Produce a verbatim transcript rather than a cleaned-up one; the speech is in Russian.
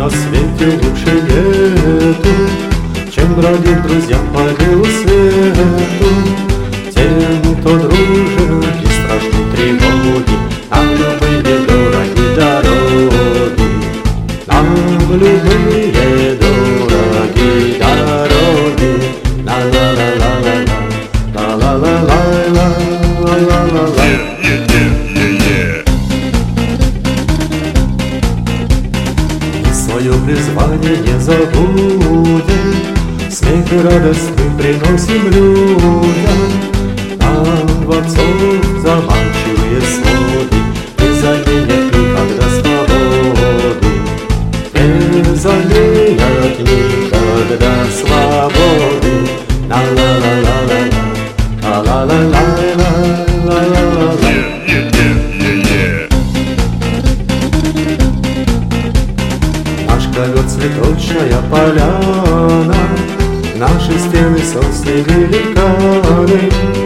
на свете лучше нету, чем бродить друзьям по белу свету. Тем, кто дружит и страшной тревоги, нам любые дороги дороги, нам любые дороги дороги. Ла-ла-ла-ла-ла-ла, ла-ла-ла-ла-ла-ла-ла-ла. Свое призвание не забудем, смех и радость мы приносим людям. Нам в отцов заманчивые своды, без нет никогда свободы, без нет никогда свободы. Ла-ла-ла-ла-ла-ла, ла-ла-ла-ла-ла-ла-ла-ла. Ковер цветочная поляна, наши стены сосны великаны.